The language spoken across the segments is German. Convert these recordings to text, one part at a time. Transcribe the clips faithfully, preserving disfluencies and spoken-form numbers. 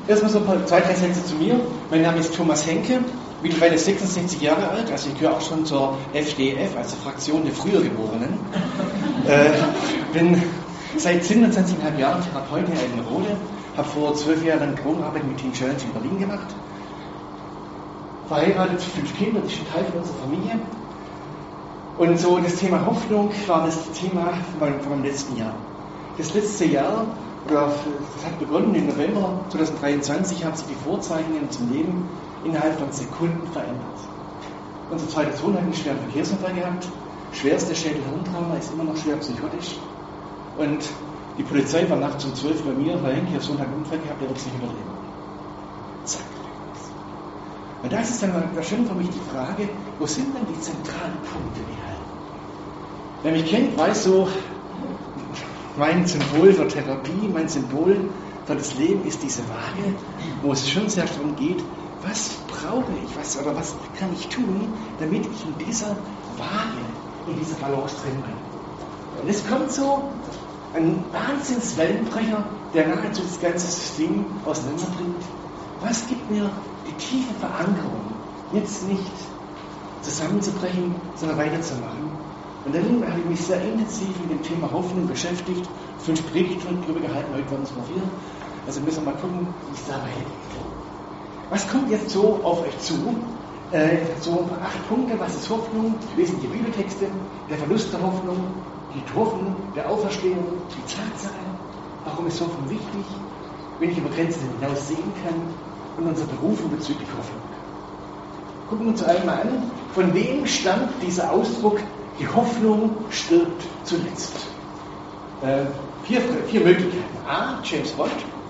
erstmal so ein paar, zwei, drei Sätze zu mir. Mein Name ist Thomas Henke, mittlerweile sechsundsechzig Jahre alt, also ich gehöre auch schon zur F D F, also Fraktion der früher Geborenen. äh, bin seit siebenundzwanzig Komma fünf Jahren Therapeut in Eidenrode, habe vor zwölf Jahren lang Drogenarbeit mit Teen Challenge in Berlin gemacht. Verheiratet, fünf Kinder, das ist ein Teil von unserer Familie. Und so das Thema Hoffnung war das Thema von meinem letzten Jahr. Das letzte Jahr, oder das hat begonnen im November zweitausenddreiundzwanzig, haben sich die Vorzeichen in unserem Leben innerhalb von Sekunden verändert. Unser zweiter Sohn hat einen schweren Verkehrsunfall gehabt, schwerste Schädelhirntrauma, ist immer noch schwer psychotisch. Und die Polizei war nachts um zwölf bei mir, weil Henke, Ihr Sohn hat einen Unfall gehabt, der wird es nicht überleben. Zack. Und da ist dann da schon für mich die Frage, wo sind denn die zentralen Punkte, die halten? Wer mich kennt, weiß so, mein Symbol für Therapie, mein Symbol für das Leben ist diese Waage, wo es schon sehr darum geht, was brauche ich, was, oder was kann ich tun, damit ich in dieser Waage, in dieser Balance drin bin. Und es kommt so ein Wahnsinnswellenbrecher, der nahezu das ganze System auseinanderbringt. Was gibt mir die tiefe Verankerung, jetzt nicht zusammenzubrechen, sondern weiterzumachen? Und dann habe ich mich sehr intensiv mit dem Thema Hoffnung beschäftigt, fünf Predigten darüber gehalten, heute waren es nur vier. Also müssen wir mal gucken, wie es dabei geht. Was kommt jetzt so auf euch zu? Äh, so acht Punkte, was ist Hoffnung? Wesentliche Bibeltexte, der Verlust der Hoffnung, die Hoffnung der Auferstehung, die Tatsache, warum ist Hoffnung wichtig, wenn ich über Grenzen hinaus sehen kann, und unsere Berufung bezüglich Hoffnung. Gucken wir uns einmal an, von wem stammt dieser Ausdruck, die Hoffnung stirbt zuletzt. Äh, vier, vier Möglichkeiten. A. James Bond.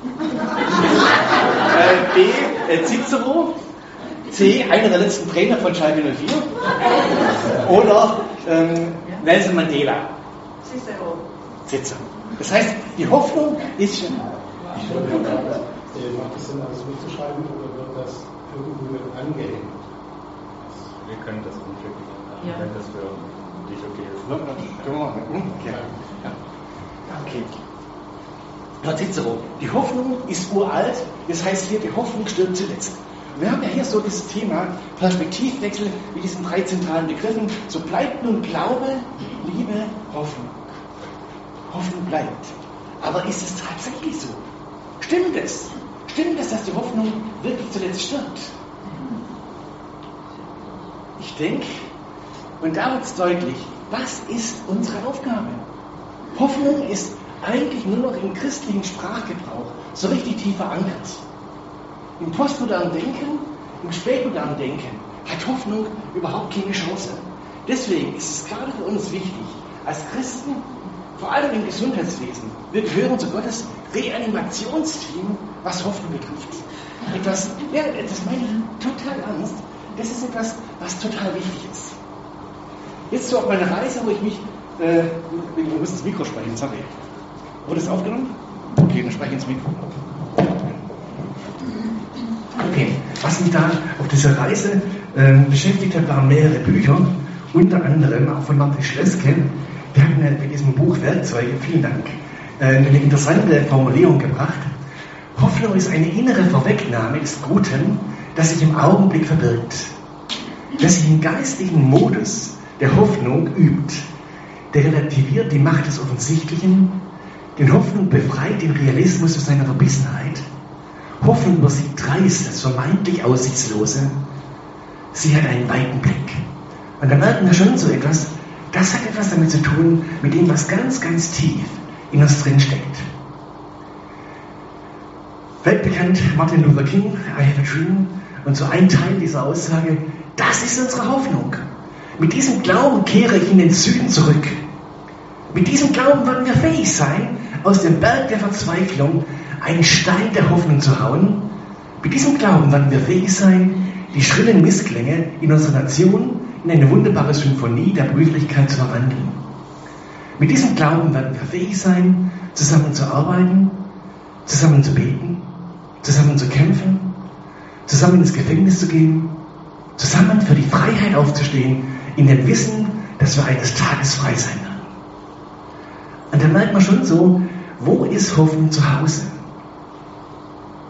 äh, B. Äh, Cicero. C. Einer der letzten Trainer von Schalke null vier. Oder ähm, Nelson Mandela. Cicero. Cicero. Das heißt, die Hoffnung ist schon... Ich wollte gerade, macht es Sinn, alles mitzuschreiben oder wird das irgendwo mit angehängt? Wir können das unschicken, ja. Wenn das für dich okay ist. Ja, können wir machen. Okay. Ja. Okay. Herr Cicero, die Hoffnung ist uralt, das heißt hier, die Hoffnung stirbt zuletzt. Wir haben ja hier so das Thema Perspektivwechsel mit diesen drei zentralen Begriffen. So bleibt nun Glaube, Liebe, Hoffnung. Hoffnung bleibt. Aber ist es tatsächlich so? Stimmt es? Stimmt es, dass die Hoffnung wirklich zuletzt stirbt? Ich denke, und da wird es deutlich, was ist unsere Aufgabe? Hoffnung ist eigentlich nur noch im christlichen Sprachgebrauch so richtig tief verankert. Im postmodernen Denken, im spätmodernen Denken hat Hoffnung überhaupt keine Chance. Deswegen ist es gerade für uns wichtig, als Christen, vor allem im Gesundheitswesen, wir gehören zu Gottes Reanimationsteam, was Hoffnung betrifft. Etwas, ja, das meine ich total ernst. Das ist etwas, was total wichtig ist. Jetzt so auf meiner Reise, wo ich mich, äh, ich muss ins Mikro sprechen, sorry. Wurde es aufgenommen? Okay, dann spreche ich ins Mikro. Okay, was mich da auf dieser Reise äh, beschäftigt hat, waren mehrere Bücher, unter anderem auch von Martin Schleske. Der hat mir mit diesem Buch Werkzeuge, vielen Dank, äh, eine interessante Formulierung gebracht. Hoffnung ist eine innere Vorwegnahme des Guten, das sich im Augenblick verbirgt. Wer sich im geistlichen Modus der Hoffnung übt, der relativiert die Macht des Offensichtlichen, denn Hoffnung befreit den Realismus aus seiner Verbissenheit. Hoffnung übersieht dreist das vermeintlich Aussichtslose. Sie hat einen weiten Blick. Und da merken wir schon so etwas, das hat etwas damit zu tun, mit dem, was ganz, ganz tief in uns drin steckt. Weltbekannt Martin Luther King, I have a dream. Und so ein Teil dieser Aussage, das ist unsere Hoffnung. Mit diesem Glauben kehre ich in den Süden zurück. Mit diesem Glauben werden wir fähig sein, aus dem Berg der Verzweiflung einen Stein der Hoffnung zu hauen. Mit diesem Glauben werden wir fähig sein, die schrillen Missklänge in unserer Nation in eine wunderbare Symphonie der Brüderlichkeit zu verwandeln. Mit diesem Glauben werden wir fähig sein, zusammen zu arbeiten, zusammen zu beten, zusammen zu kämpfen, zusammen ins Gefängnis zu gehen, zusammen für die Freiheit aufzustehen, in dem Wissen, dass wir eines Tages frei sein werden. Und dann merkt man schon so, wo ist Hoffnung zu Hause?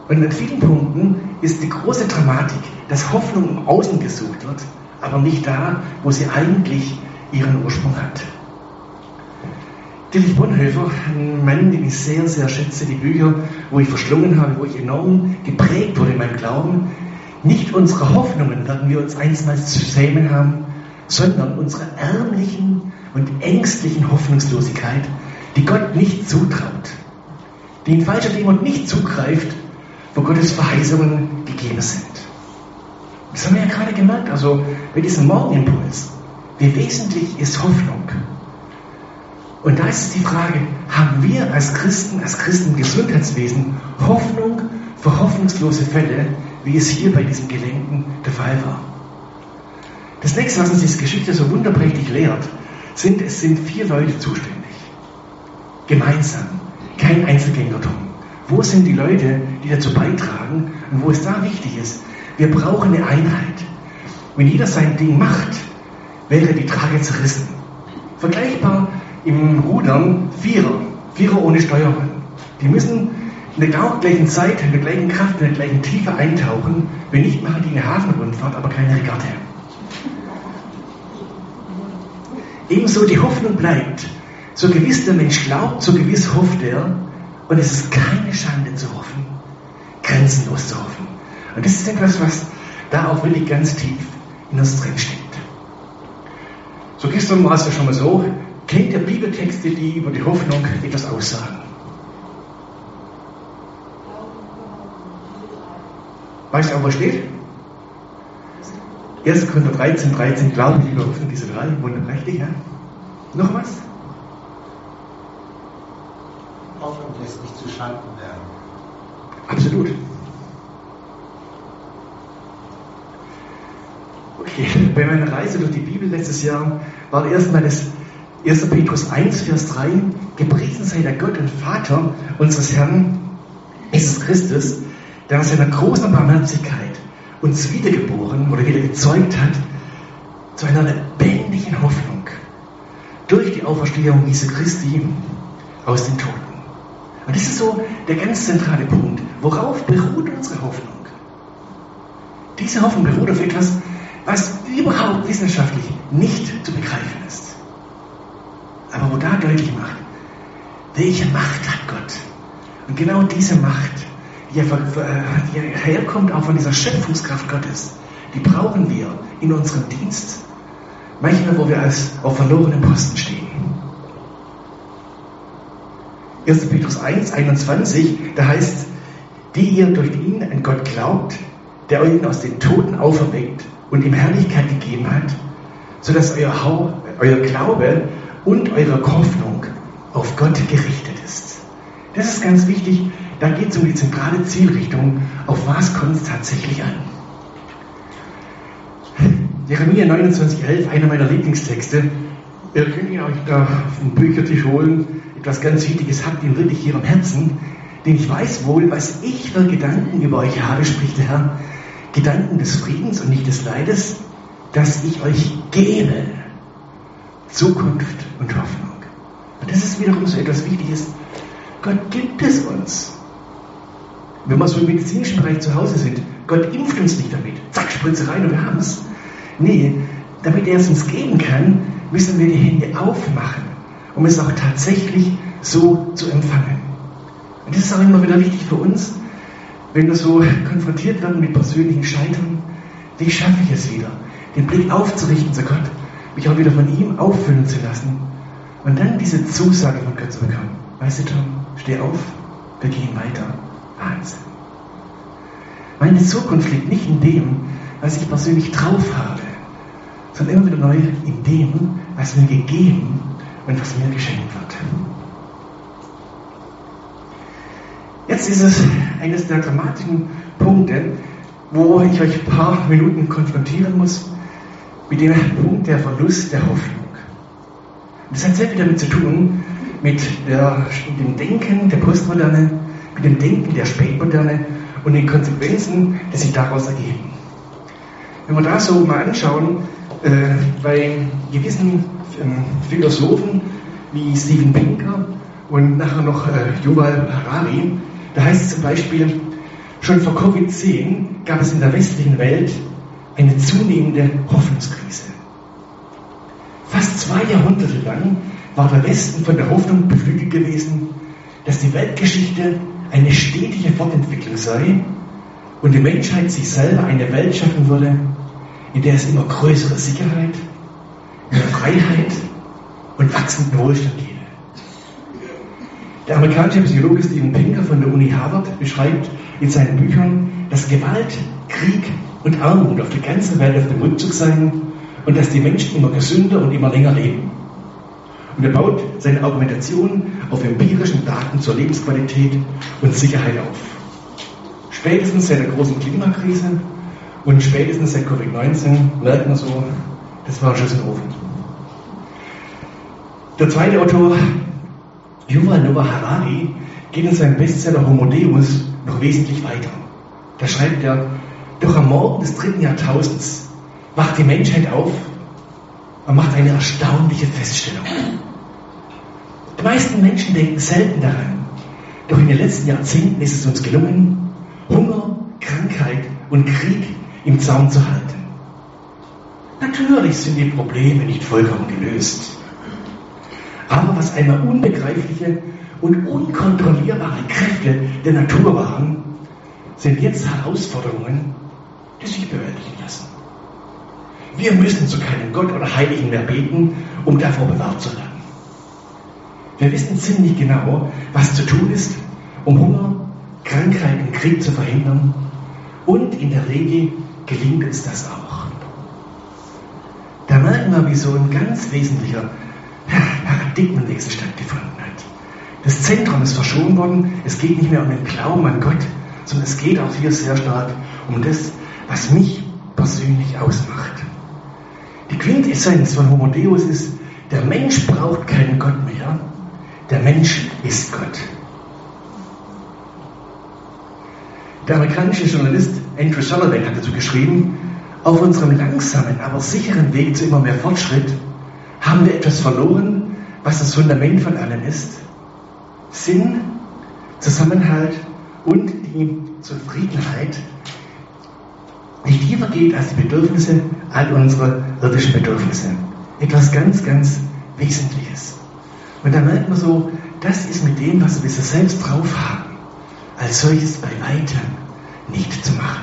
Und in vielen Punkten ist die große Dramatik, dass Hoffnung im Außen gesucht wird, aber nicht da, wo sie eigentlich ihren Ursprung hat. Dietrich Bonhoeffer, ein Mann, den ich sehr, sehr schätze, die Bücher, wo ich verschlungen habe, wo ich enorm geprägt wurde in meinem Glauben. Nicht unsere Hoffnungen werden wir uns einstmals zu sämen haben, sondern unsere ärmlichen und ängstlichen Hoffnungslosigkeit, die Gott nicht zutraut, die in falscher Demut nicht zugreift, wo Gottes Verheißungen gegeben sind. Das haben wir ja gerade gemerkt, also bei diesem Morgenimpuls. Wie wesentlich ist Hoffnung? Und da ist die Frage, haben wir als Christen, als Christen im Gesundheitswesen Hoffnung für hoffnungslose Fälle, wie es hier bei diesem Gelähmten der Fall war? Das nächste, was uns diese Geschichte so wunderprächtig lehrt, sind, es sind vier Leute zuständig. Gemeinsam, kein Einzelgängertum. Wo sind die Leute, die dazu beitragen und wo es da wichtig ist? Wir brauchen eine Einheit. Wenn jeder sein Ding macht, wäre die Trage zerrissen. Vergleichbar im Rudern Vierer, Vierer ohne Steuermann. Die müssen in der genau gleichen Zeit, in der gleichen Kraft, in der gleichen Tiefe eintauchen. Wenn nicht, machen die eine Hafenrundfahrt, aber keine Regatte. Ebenso die Hoffnung bleibt. So gewiss der Mensch glaubt, so gewiss hofft er. Und es ist keine Schande zu hoffen, grenzenlos zu hoffen. Und das ist etwas, was da auch wirklich ganz tief in uns drin steckt. So gestern war es ja schon mal so, kennt ihr Bibeltexte, die über die Hoffnung etwas aussagen? Weißt du auch, was steht? erster Korinther dreizehn, dreizehn, Glauben, Liebe, Hoffnung, diese drei, wunderprächtig, ja? Noch was? Hoffnung lässt nicht zu Schanden werden. Absolut. Okay, bei meiner Reise durch die Bibel letztes Jahr war erstmal das erster Petrus eins, Vers drei, gepriesen sei der Gott und Vater unseres Herrn Jesus Christus, der aus seiner großen Barmherzigkeit uns wiedergeboren oder wieder gezeugt hat zu einer lebendigen Hoffnung durch die Auferstehung Jesu Christi aus den Toten. Und das ist so der ganz zentrale Punkt. Worauf beruht unsere Hoffnung? Diese Hoffnung beruht auf etwas, was überhaupt wissenschaftlich nicht zu begreifen ist. Aber wo da deutlich macht, welche Macht hat Gott? Und genau diese Macht, die herkommt auch von dieser Schöpfungskraft Gottes, die brauchen wir in unserem Dienst. Manchmal, wo wir als auf verlorenen Posten stehen. erster Petrus eins, einundzwanzig, da heißt, die ihr durch ihn an Gott glaubt, der euch aus den Toten auferweckt und ihm Herrlichkeit gegeben hat, sodass euer, Hau, euer Glaube und eure Hoffnung auf Gott gerichtet ist. Das ist ganz wichtig, da geht es um die zentrale Zielrichtung, auf was kommt es tatsächlich an. Jeremia neunundzwanzig, elf, einer meiner Lieblingstexte. Ihr könnt ihn euch da auf den Büchertisch holen. Etwas ganz Wichtiges habt ihr wirklich hier am Herzen. Denn ich weiß wohl, was ich für Gedanken über euch habe, spricht der Herr. Gedanken des Friedens und nicht des Leides, dass ich euch gebe. Zukunft und Hoffnung. Und das ist wiederum so etwas Wichtiges. Gott gibt es uns. Wenn wir so im medizinischen Bereich zu Hause sind, Gott impft uns nicht damit. Zack, Spritze rein und wir haben es. Nee, damit er es uns geben kann, müssen wir die Hände aufmachen, um es auch tatsächlich so zu empfangen. Und das ist auch immer wieder wichtig für uns, wenn wir so konfrontiert werden mit persönlichen Scheitern. Wie schaffe ich es wieder, den Blick aufzurichten zu Gott, mich auch wieder von ihm auffüllen zu lassen und dann diese Zusage von Gott zu bekommen. Weißt du, Tom, steh auf, wir gehen weiter. Wahnsinn. Meine Zukunft liegt nicht in dem, was ich persönlich drauf habe, sondern immer wieder neu in dem, was mir gegeben und was mir geschenkt wird. Jetzt ist es eines der dramatischen Punkte, wo ich euch ein paar Minuten konfrontieren muss mit dem Punkt der Verlust der Hoffnung. Das hat sehr viel damit zu tun, mit, der, mit dem Denken der Postmoderne, mit dem Denken der Spätmoderne und den Konsequenzen, die sich daraus ergeben. Wenn wir da so mal anschauen, äh, bei gewissen ähm, Philosophen wie Steven Pinker und nachher noch äh, Yuval Harari, da heißt es zum Beispiel, Schon vor Covid zehn gab es in der westlichen Welt eine zunehmende Hoffnungskrise. Fast zwei Jahrhunderte lang war der Westen von der Hoffnung beflügelt gewesen, dass die Weltgeschichte eine stetige Fortentwicklung sei und die Menschheit sich selber eine Welt schaffen würde, in der es immer größere Sicherheit, mehr Freiheit und wachsenden Wohlstand gäbe. Der amerikanische Psychologe Steven Pinker von der Uni Harvard beschreibt in seinen Büchern, dass Gewalt, Krieg und Armut auf der ganzen Welt auf dem Rückzug seien und dass die Menschen immer gesünder und immer länger leben. Und er baut seine Argumentation auf empirischen Daten zur Lebensqualität und Sicherheit auf. Spätestens seit der großen Klimakrise und spätestens seit Covid neunzehn merkt man so, das war ein Schuss in den Ofen. Der zweite Autor, Yuval Noah Harari, geht in seinem Bestseller Homo Deus noch wesentlich weiter. Da schreibt er, doch am Morgen des dritten Jahrtausends wacht die Menschheit auf und macht eine erstaunliche Feststellung. Die meisten Menschen denken selten daran, doch in den letzten Jahrzehnten ist es uns gelungen, Hunger, Krankheit und Krieg im Zaum zu halten. Natürlich sind die Probleme nicht vollkommen gelöst. Aber was einmal unbegreifliche und unkontrollierbare Kräfte der Natur waren, sind jetzt Herausforderungen, die sich bewältigen lassen. Wir müssen zu keinem Gott oder Heiligen mehr beten, um davor bewahrt zu werden. Wir wissen ziemlich genau, was zu tun ist, um Hunger, Krankheit und Krieg zu verhindern. Und in der Regel gelingt uns das auch. Da merken wir, wie so ein ganz wesentlicher Paradigmenwechsel stattgefunden hat. Das Zentrum ist verschoben worden. Es geht nicht mehr um den Glauben an Gott, sondern es geht auch hier sehr stark um das, was mich persönlich ausmacht. Die Quintessenz von Homo Deus ist, der Mensch braucht keinen Gott mehr, der Mensch ist Gott. Der amerikanische Journalist Andrew Sullivan hat dazu geschrieben, auf unserem langsamen, aber sicheren Weg zu immer mehr Fortschritt haben wir etwas verloren, was das Fundament von allem ist. Sinn, Zusammenhalt und die Zufriedenheit, die tiefer geht als die Bedürfnisse, all unsere irdischen Bedürfnisse. Etwas ganz, ganz Wesentliches. Und da merkt man so, das ist mit dem, was wir selbst drauf haben, als solches bei weitem nicht zu machen.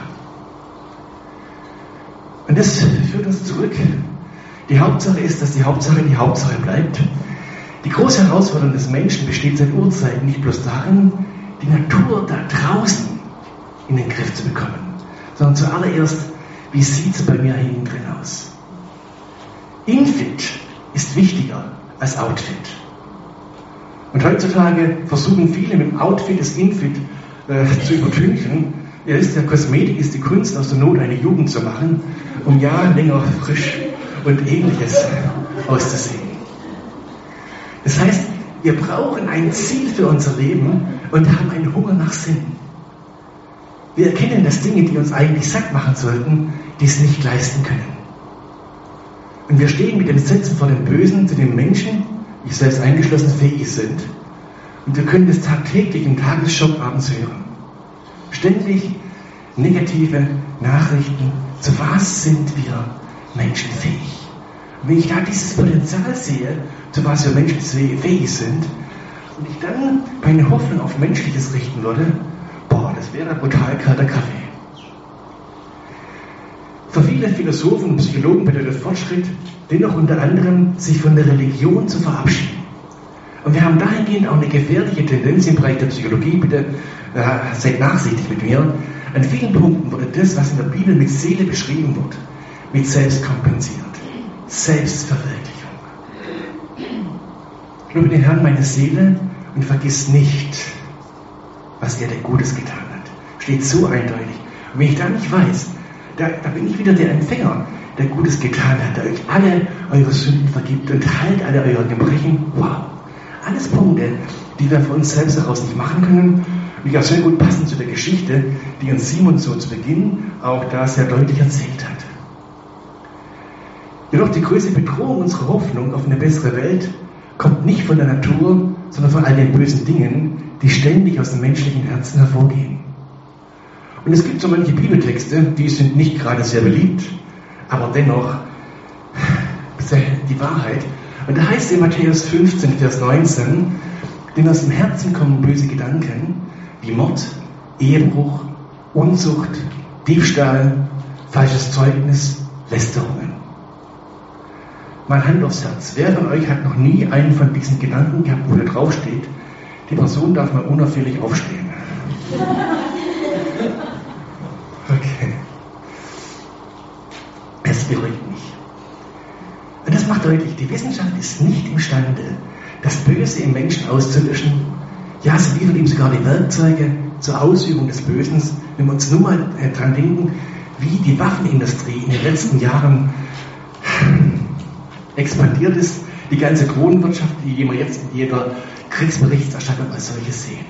Und das führt uns zurück. Die Hauptsache ist, dass die Hauptsache die Hauptsache bleibt. Die große Herausforderung des Menschen besteht seit Urzeiten nicht bloß darin, die Natur da draußen in den Griff zu bekommen, sondern zuallererst, wie sieht es bei mir hinten drin aus? Infit ist wichtiger als Outfit. Und heutzutage versuchen viele mit dem Outfit das Infit äh, zu übertünchen. Ihr wisst ja, Kosmetik ist die Kunst, aus der Not eine Jugend zu machen, um ja länger frisch und Ähnliches auszusehen. Das heißt, wir brauchen ein Ziel für unser Leben und haben einen Hunger nach Sinn. Wir erkennen, dass Dinge, die uns eigentlich satt machen sollten, dies nicht leisten können. Und wir stehen mit dem Sätzen vor dem Bösen, zu dem Menschen, ich selbst eingeschlossen, fähig sind. Und wir können das tagtäglich im Tagesshop abends hören. Ständig negative Nachrichten. Zu was sind wir Menschen fähig? Und wenn ich da dieses Potenzial sehe, zu was wir Menschen fähig sind, und ich dann meine Hoffnung auf Menschliches richten würde, boah, das wäre ein brutal kalter Kaffee. Für viele Philosophen und Psychologen bedeutet Fortschritt dennoch unter anderem, sich von der Religion zu verabschieden. Und wir haben dahingehend auch eine gefährliche Tendenz im Bereich der Psychologie, bitte äh, seid nachsichtig mit mir. An vielen Punkten wurde das, was in der Bibel mit Seele beschrieben wird, mit Selbst kompensiert. Selbstverwirklichung. Lobe den Herrn meine Seele und vergiss nicht, was er dir Gutes getan hat. Steht so eindeutig. Und wenn ich da nicht weiß, da, da bin ich wieder der Empfänger, der Gutes getan hat, der euch alle eure Sünden vergibt und heilt alle eure Gebrechen. Wow. Alles Punkte, die wir von uns selbst heraus nicht machen können, und die auch sehr gut passen zu der Geschichte, die uns Simon so zu Beginn auch da sehr deutlich erzählt hat. Jedoch die größte Bedrohung unserer Hoffnung auf eine bessere Welt kommt nicht von der Natur, sondern von all den bösen Dingen, die ständig aus dem menschlichen Herzen hervorgehen. Und es gibt so manche Bibeltexte, die sind nicht gerade sehr beliebt, aber dennoch die Wahrheit. Und da heißt es in Matthäus fünfzehn, Vers neunzehn, denn aus dem Herzen kommen böse Gedanken, wie Mord, Ehebruch, Unzucht, Diebstahl, falsches Zeugnis, Lästerungen. Mal Hand aufs Herz. Wer von euch hat noch nie einen von diesen Gedanken gehabt, wo da drauf steht, die Person darf mal unauffällig aufstehen? Okay. Es beruhigt mich. Und das macht deutlich, die Wissenschaft ist nicht imstande, das Böse im Menschen auszulöschen. Ja, sie liefert ihm sogar die Werkzeuge zur Ausübung des Bösen. Wenn wir uns nur mal äh, dran denken, wie die Waffenindustrie in den letzten Jahren expandiert ist, die ganze Kronenwirtschaft, die wir jetzt in jeder Kriegsberichterstattung als solches sehen.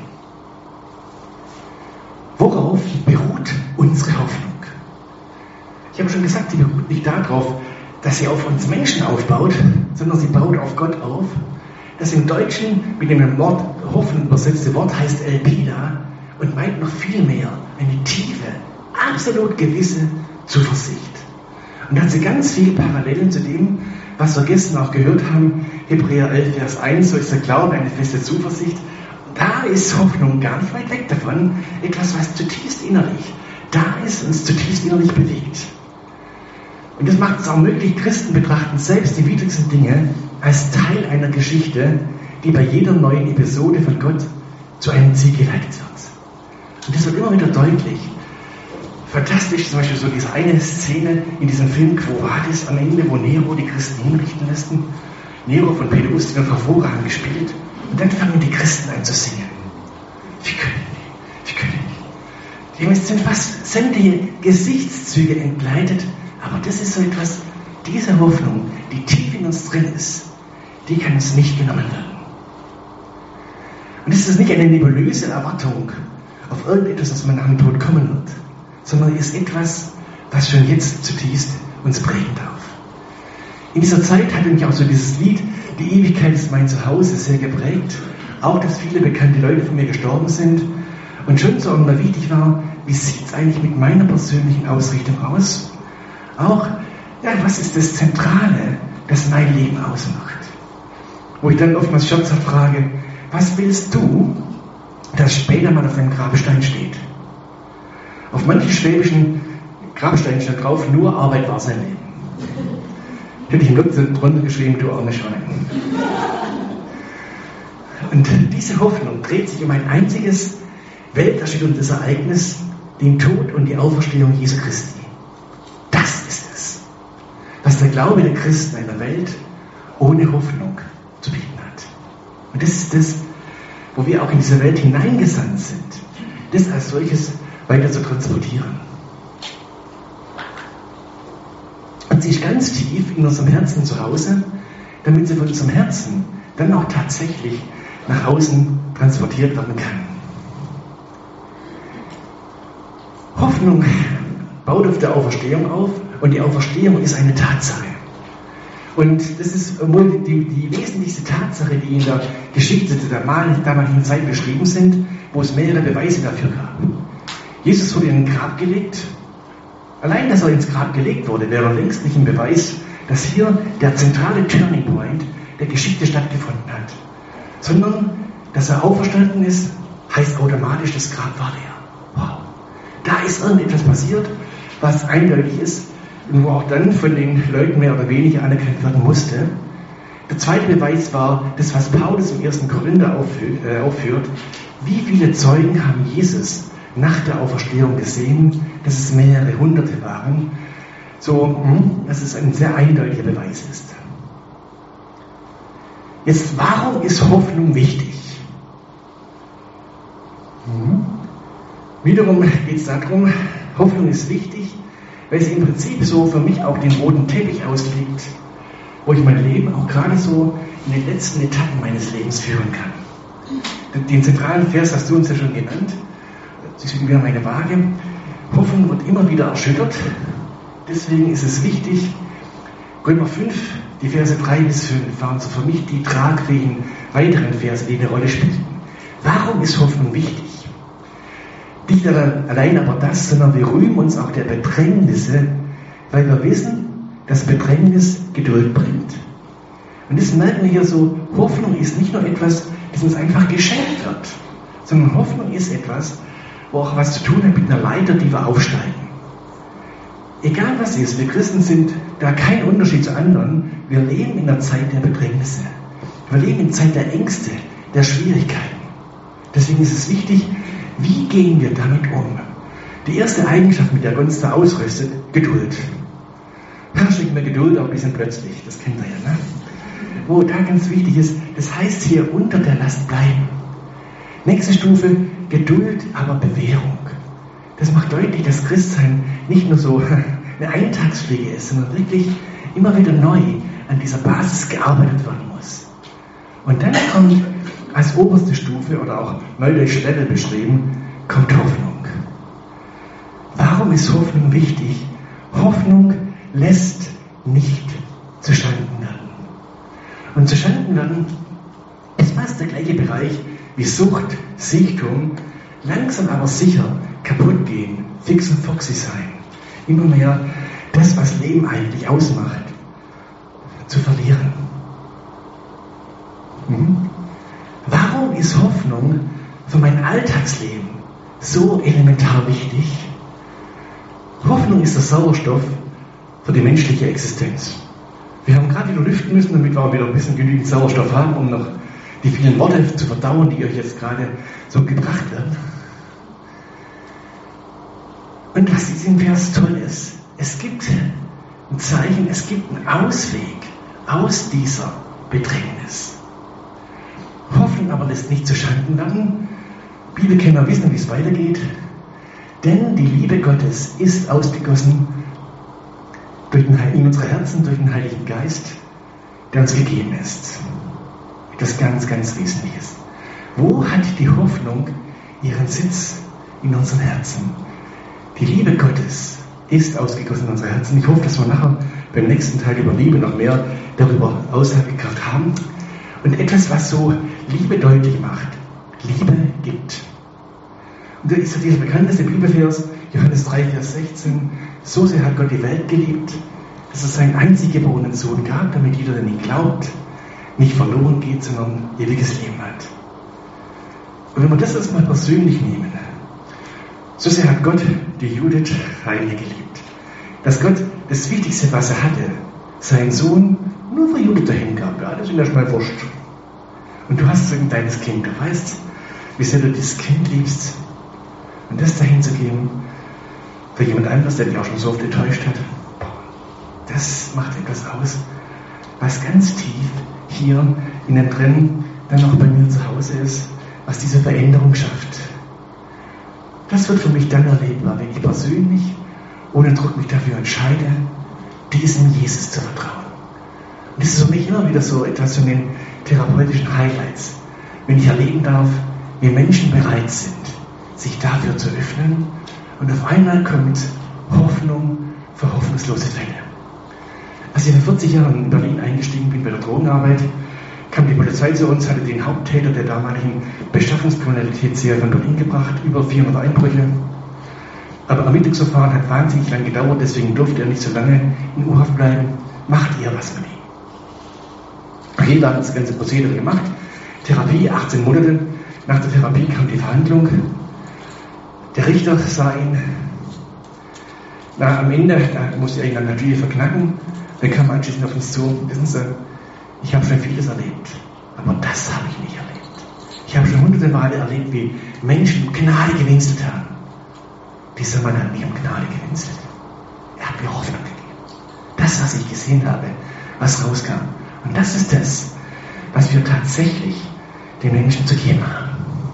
Worauf beruht unsere Hoffnung? Ich habe schon gesagt, sie beruht nicht darauf, dass sie auf uns Menschen aufbaut, sondern sie baut auf Gott auf. Das im Deutschen mit dem Wort Hoffen übersetzte Wort heißt Elpida und meint noch viel mehr eine tiefe, absolut gewisse Zuversicht. Und da hat sie ganz viele Parallelen zu dem, was wir gestern auch gehört haben, Hebräer elf, Vers eins, so ist der Glaube eine feste Zuversicht. Da ist Hoffnung gar nicht weit weg davon, etwas, was zutiefst innerlich da ist und uns zutiefst innerlich bewegt. Und das macht es auch möglich, Christen betrachten selbst die widrigsten Dinge als Teil einer Geschichte, die bei jeder neuen Episode von Gott zu einem Ziel geleitet wird. Und das wird immer wieder deutlich. Fantastisch, zum Beispiel so diese eine Szene in diesem Film Quo Vadis am Ende, wo Nero die Christen hinrichten lässt. Nero von Peter Ust wird hervorragend gespielt. Und dann fangen die Christen an zu singen. Wie können die? Wie können die? Dem sind fast sämtliche Gesichtszüge entgleitet. Aber das ist so etwas, diese Hoffnung, die tief in uns drin ist, die kann uns nicht genommen werden. Und es ist nicht eine nebulöse Erwartung auf irgendetwas, was man nach dem Tod kommen wird, sondern ist etwas, was schon jetzt zutiefst uns prägen darf. In dieser Zeit hat mich auch so dieses Lied, die Ewigkeit ist mein Zuhause, sehr geprägt. Auch, dass viele bekannte Leute von mir gestorben sind. Und schon so immer wichtig war, wie sieht es eigentlich mit meiner persönlichen Ausrichtung aus? Auch, ja, was ist das Zentrale, das mein Leben ausmacht? Wo ich dann oftmals scherzhaft frage, was willst du, das später mal auf deinem Grabstein steht? Auf manchen schwäbischen Grabsteinen steht drauf, nur Arbeit war sein Leben. Hätte ich im Lutz drunter geschrieben, du arme Schwein. Und diese Hoffnung dreht sich um ein einziges welterschütterndes Ereignis, den Tod und die Auferstehung Jesu Christi. Das ist es, was der Glaube der Christen einer Welt ohne Hoffnung zu bieten hat. Und das ist das, wo wir auch in diese Welt hineingesandt sind, das als solches weiter zu transportieren. Und sie ist ganz tief in unserem Herzen zu Hause, damit sie von unserem Herzen dann auch tatsächlich nach außen transportiert werden kann. Hoffnung baut auf der Auferstehung auf und die Auferstehung ist eine Tatsache. Und das ist wohl die, die wesentlichste Tatsache, die in der Geschichte der damaligen Zeit beschrieben sind, wo es mehrere Beweise dafür gab. Jesus wurde in ein Grab gelegt. Allein, dass er ins Grab gelegt wurde, wäre längst nicht ein Beweis, dass hier der zentrale Turning Point der Geschichte stattgefunden hat. Sondern, dass er auferstanden ist, heißt automatisch, das Grab war leer. Wow. Da ist irgendetwas passiert, was eindeutig ist und wo auch dann von den Leuten mehr oder weniger anerkannt werden musste. Der zweite Beweis war das, was Paulus im ersten Korinther aufführt. Wie viele Zeugen haben Jesus nach der Auferstehung gesehen, dass es mehrere Hunderte waren, so dass es ein sehr eindeutiger Beweis ist. Jetzt, warum ist Hoffnung wichtig? Hm. Wiederum geht es darum, Hoffnung ist wichtig, weil sie im Prinzip so für mich auch den roten Teppich auslegt, wo ich mein Leben auch gerade so in den letzten Etappen meines Lebens führen kann. Den zentralen Vers hast du uns ja schon genannt. Das ist wieder meine Waage. Hoffnung wird immer wieder erschüttert. Deswegen ist es wichtig, Römer fünf, die Verse drei bis fünf waren so für mich die tragfähigen weiteren Verse, die eine Rolle spielen. Warum ist Hoffnung wichtig? Nicht allein aber das, sondern wir rühmen uns auch der Bedrängnisse, weil wir wissen, dass Bedrängnis Geduld bringt. Und das merken wir hier so, Hoffnung ist nicht nur etwas, das uns einfach geschenkt wird, sondern Hoffnung ist etwas, wo auch was zu tun hat mit einer Leiter, die wir aufsteigen. Egal was ist, wir Christen sind da kein Unterschied zu anderen. Wir leben in der Zeit der Bedrängnisse. Wir leben in der Zeit der Ängste, der Schwierigkeiten. Deswegen ist es wichtig, wie gehen wir damit um? Die erste Eigenschaft, mit der Gott uns da ausrüstet, Geduld. Herr, schick mir Geduld, aber ein bisschen plötzlich, das kennt ihr ja, ne? Wo da ganz wichtig ist, das heißt hier unter der Last bleiben. Nächste Stufe, Geduld, aber Bewährung. Das macht deutlich, dass Christsein nicht nur so eine Eintagspflege ist, sondern wirklich immer wieder neu an dieser Basis gearbeitet werden muss. Und dann kommt als oberste Stufe, oder auch neudeutsch Level beschrieben, kommt Hoffnung. Warum ist Hoffnung wichtig? Hoffnung lässt nicht zustanden werden. Und zustanden werden ist fast der gleiche Bereich wie Sucht, Siechtum, langsam aber sicher kaputt gehen, fix und foxy sein. Immer mehr das, was Leben eigentlich ausmacht, zu verlieren. Mhm. Warum ist Hoffnung für mein Alltagsleben so elementar wichtig? Hoffnung ist der Sauerstoff für die menschliche Existenz. Wir haben gerade wieder lüften müssen, damit wir auch wieder ein bisschen genügend Sauerstoff haben, um noch die vielen Worte zu verdauen, die euch jetzt gerade so gebracht werden. Und was in diesem Vers toll ist, es gibt ein Zeichen, es gibt einen Ausweg aus dieser Bedrängnis. Hoffnung aber lässt nicht zuschanden werden. Bibelkenner wissen, wie es weitergeht. Denn die Liebe Gottes ist ausgegossen durch den, in unsere Herzen durch den Heiligen Geist, der uns gegeben ist. Etwas ganz, ganz Wesentliches. Wo hat die Hoffnung ihren Sitz? In unseren Herzen. Die Liebe Gottes ist ausgegossen in unsere Herzen. Ich hoffe, dass wir nachher beim nächsten Teil über Liebe noch mehr darüber Aussagekraft haben. Und etwas, was so Liebe deutlich macht. Liebe gibt. Und da ist ja dieser bekannteste Bibelvers, Johannes drei, Vers sechzehn. So sehr hat Gott die Welt geliebt, dass es seinen einzig geborenen Sohn gab, damit jeder, der ihn glaubt, nicht verloren geht, sondern ewiges Leben hat. Und wenn wir das erstmal persönlich nehmen, so sehr hat Gott die Judith Heine geliebt, dass Gott das Wichtigste, was er hatte, seinen Sohn nur für Judith dahin gab. Ja, das ist ihm erstmal wurscht. Und du hast so ein kleines Kind, du weißt, wie sehr du dieses Kind liebst. Und das dahin zu geben, für jemand anderes, der dich auch schon so oft enttäuscht hat, das macht etwas aus, was ganz tief hier innen drin dann auch bei mir zu Hause ist, was diese Veränderung schafft. Das wird für mich dann erlebbar, wenn ich persönlich ohne Druck mich dafür entscheide, diesem Jesus zu vertrauen. Und das ist für mich immer wieder so etwas von den therapeutischen Highlights, wenn ich erleben darf, wie Menschen bereit sind, sich dafür zu öffnen, und auf einmal kommt Hoffnung für hoffnungslose Fälle. Als ich vor vierzig Jahren in Berlin eingestiegen bin bei der Drogenarbeit, kam die Polizei zu uns, hatte den Haupttäter der damaligen Beschaffungskriminalitätsserie von Berlin gebracht, über vierhundert Einbrüche. Aber Ermittlungsverfahren hat wahnsinnig lang gedauert, deswegen durfte er nicht so lange in U-Haft bleiben. Macht ihr was mit ihm? Jeder hat das ganze Prozedere gemacht. Therapie, achtzehn Monate. Nach der Therapie kam die Verhandlung. Der Richter sah ihn. Na, am Ende, da musste er ihn dann natürlich verknacken. Dann kam er anschließend auf uns zu. Wissen Sie, ich habe schon vieles erlebt, aber das habe ich nicht erlebt. Ich habe schon hunderte Male erlebt, wie Menschen um Gnade gewinselt haben. Dieser Mann hat mich um Gnade gewinselt. Er hat mir Hoffnung gegeben. Das, was ich gesehen habe, was rauskam. Und das ist das, was wir tatsächlich den Menschen zu geben haben.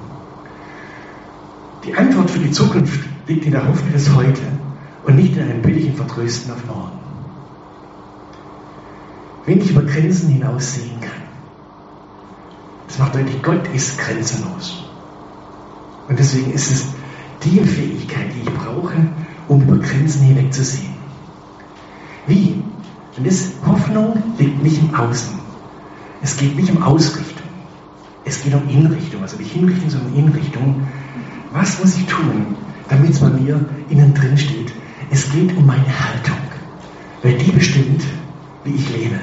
Die Antwort für die Zukunft liegt in der Hoffnung des Heute und nicht in einem billigen Vertrösten auf morgen. Wenn ich über Grenzen hinaus sehen kann, das macht deutlich, Gott ist grenzenlos. Und deswegen ist es die Fähigkeit, die ich brauche, um über Grenzen hinweg zu sehen. Wie? Und das Hoffnung liegt nicht im Außen. Es geht nicht um Ausrichtung. Es geht um Innenrichtung. Also nicht Hinrichtung, sondern Innenrichtung. Was muss ich tun, damit es bei mir innen drin steht. Es geht um meine Haltung, weil die bestimmt, wie ich lebe.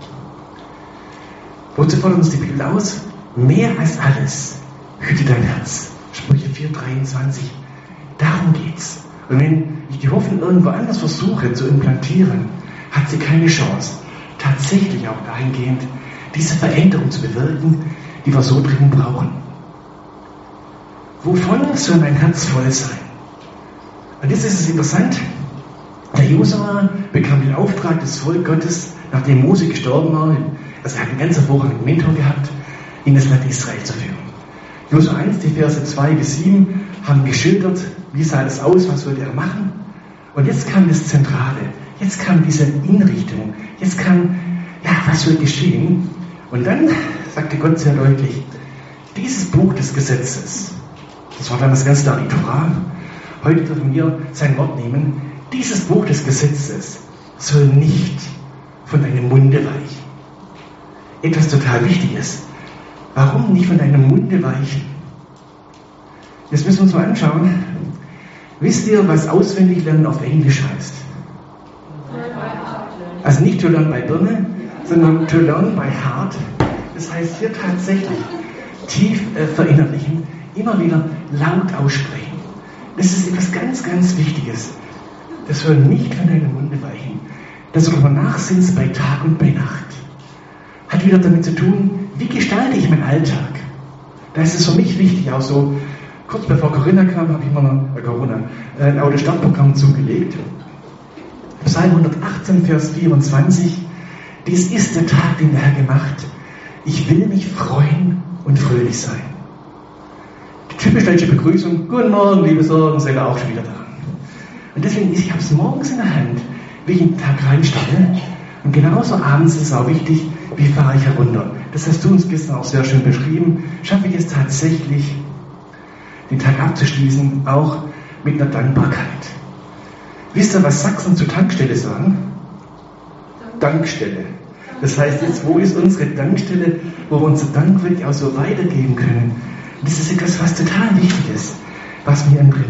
Wozu fordert uns die Bibel aus? Mehr als alles, hüte dein Herz. Sprüche vier, dreiundzwanzig. Darum geht's. Und wenn ich die Hoffnung irgendwo anders versuche zu implantieren, hat sie keine Chance, tatsächlich auch dahingehend diese Veränderung zu bewirken, die wir so dringend brauchen. Wovon soll mein Herz voll sein? Und jetzt ist es interessant, der Josua bekam den Auftrag des Volk Gottes, nachdem Mose gestorben war, also er hat einen ganz hervorragenden Mentor gehabt, in das Land Israel zu führen. Josua eins, die Verse zwei bis sieben, haben geschildert, wie sah das aus, was wollte er machen. Und jetzt kam das Zentrale, jetzt kam diese Inrichtung, jetzt kam, ja, was soll geschehen? Und dann sagte Gott sehr deutlich, dieses Buch des Gesetzes, das war damals ganz klar die Torah, heute dürfen wir sein Wort nehmen, dieses Buch des Gesetzes soll nicht von deinem Munde weichen. Etwas total Wichtiges. Warum nicht von deinem Munde weichen? Jetzt müssen wir uns mal anschauen. Wisst ihr, was auswendig lernen auf Englisch heißt? Also nicht to learn by Birne, sondern to learn by heart. Das heißt hier tatsächlich tief äh, verinnerlichen, immer wieder laut aussprechen. Das ist etwas ganz, ganz Wichtiges. Das soll nicht von deinem Munde weichen. Das soll man nachsinnst bei Tag und bei Nacht. Hat wieder damit zu tun, wie gestalte ich meinen Alltag. Da ist es für mich wichtig, auch so, kurz bevor Corinna kam, habe ich mir noch, äh, Corona, äh, ein altes Startprogramm zugelegt. Psalm hundertachtzehn, Vers vierundzwanzig. Dies ist der Tag, den der Herr gemacht. Ich will mich freuen und fröhlich sein. Die typisch deutsche Begrüßung, guten Morgen, liebe Sorgen, seid ihr auch schon wieder da. Und deswegen, ich habe es morgens in der Hand, wie ich in den Tag reinstarte. Und genauso abends ist es auch wichtig, wie fahre ich herunter. Das hast du uns gestern auch sehr schön beschrieben. Schaffe ich es tatsächlich, den Tag abzuschließen, auch mit einer Dankbarkeit. Wisst ihr, was Sachsen zur Tankstelle sagen? Dankstelle. Das heißt jetzt, wo ist unsere Dankstelle, wo wir unser Dank wirklich auch so weitergeben können? Und das ist etwas, was total wichtig ist, was mir antritt.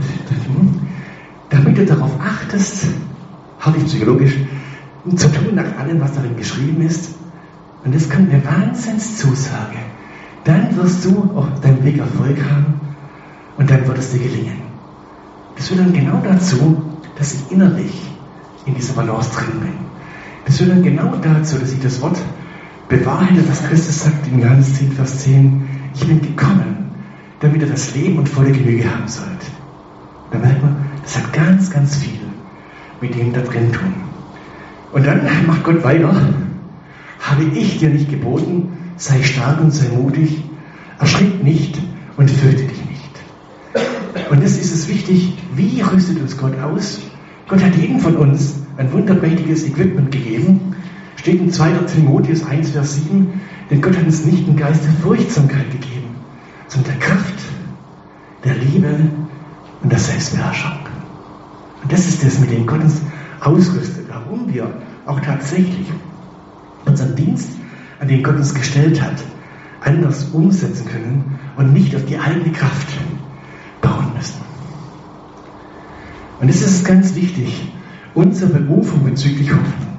Damit du darauf achtest, herrlich psychologisch, zu tun nach allem, was darin geschrieben ist. Und das kommt eine Wahnsinnszusage. Dann wirst du auf deinem Weg Erfolg haben und dann wird es dir gelingen. Das führt dann genau dazu, dass ich innerlich in dieser Balance drin bin. Das führt dann genau dazu, dass ich das Wort bewahrheite, was Christus sagt in Johannes zehn, Vers zehn. Ich bin gekommen, damit ihr das Leben und volle Genüge haben sollt. Da merkt man, das hat ganz, ganz viel mit dem da drin tun. Und dann macht Gott weiter. Habe ich dir nicht geboten, sei stark und sei mutig, erschrick nicht und fürchte dich nicht. Und das ist es wichtig, wie rüstet uns Gott aus? Gott hat jedem von uns ein wunderprächtiges Equipment gegeben. Steht in zweiter Timotheus eins, Vers sieben, denn Gott hat uns nicht einen Geist der Furchtsamkeit gegeben, sondern der Kraft, der Liebe und der Selbstbeherrschung. Und das ist das, mit dem Gott uns ausrüstet, warum wir auch tatsächlich unseren Dienst, an den Gott uns gestellt hat, anders umsetzen können und nicht auf die eigene Kraft bauen müssen. Und es ist ganz wichtig, unsere Berufung bezüglich Hoffnung.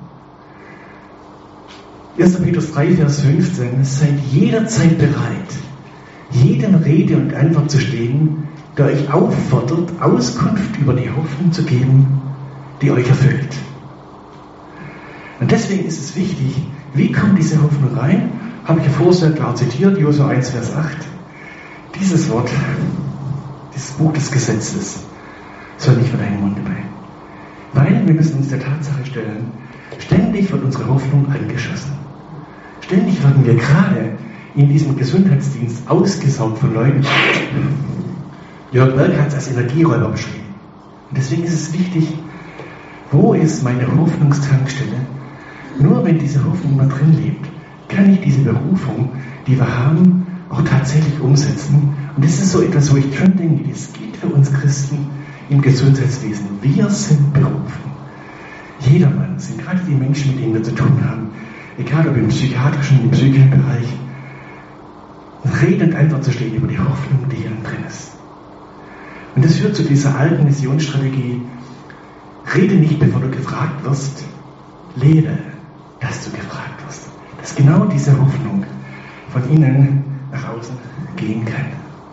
erster Petrus drei, Vers fünfzehn, seid jederzeit bereit, jedem Rede und Antwort zu stehen, der euch auffordert, Auskunft über die Hoffnung zu geben, die euch erfüllt. Und deswegen ist es wichtig, wie kommt diese Hoffnung rein? Habe ich ja vorher sehr klar zitiert, Josua eins, Vers acht. Dieses Wort, dieses Buch des Gesetzes, soll nicht von deinem Munde weichen. Weil wir müssen uns der Tatsache stellen, ständig wird unsere Hoffnung angeschossen. Ständig werden wir gerade in diesem Gesundheitsdienst ausgesaugt von Leuten. Jörg Berg hat es als Energieräuber beschrieben. Und deswegen ist es wichtig, wo ist meine Hoffnungstankstelle? Nur wenn diese Hoffnung immer drin lebt, kann ich diese Berufung, die wir haben, auch tatsächlich umsetzen. Und das ist so etwas, wo ich schon denke, das geht für uns Christen im Gesundheitswesen. Wir sind berufen. Jedermann, sind gerade die Menschen, mit denen wir zu tun haben, egal ob im psychiatrischen, im psychischen Bereich, Rede und Antwort zu stehen über die Hoffnung, die hier drin ist. Und das führt zu dieser alten Missionsstrategie: Rede nicht, bevor du gefragt wirst, lebe, dass du gefragt wirst. Dass genau diese Hoffnung von innen nach außen gehen kann.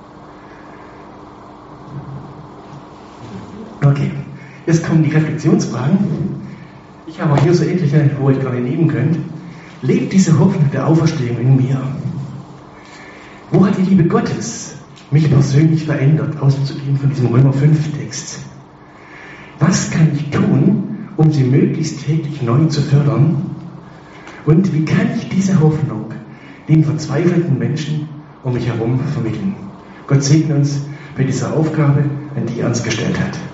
Okay, jetzt kommen die Reflexionsfragen. Ich habe auch hier so etliche, wo ihr gerade nehmen könnt. Lebt diese Hoffnung der Auferstehung in mir? Wo hat die Liebe Gottes mich persönlich verändert, auszugehen von diesem Römer fünf Text? Was kann ich tun, um sie möglichst täglich neu zu fördern? Und wie kann ich diese Hoffnung den verzweifelten Menschen um mich herum vermitteln? Gott segne uns bei dieser Aufgabe, an die er uns gestellt hat.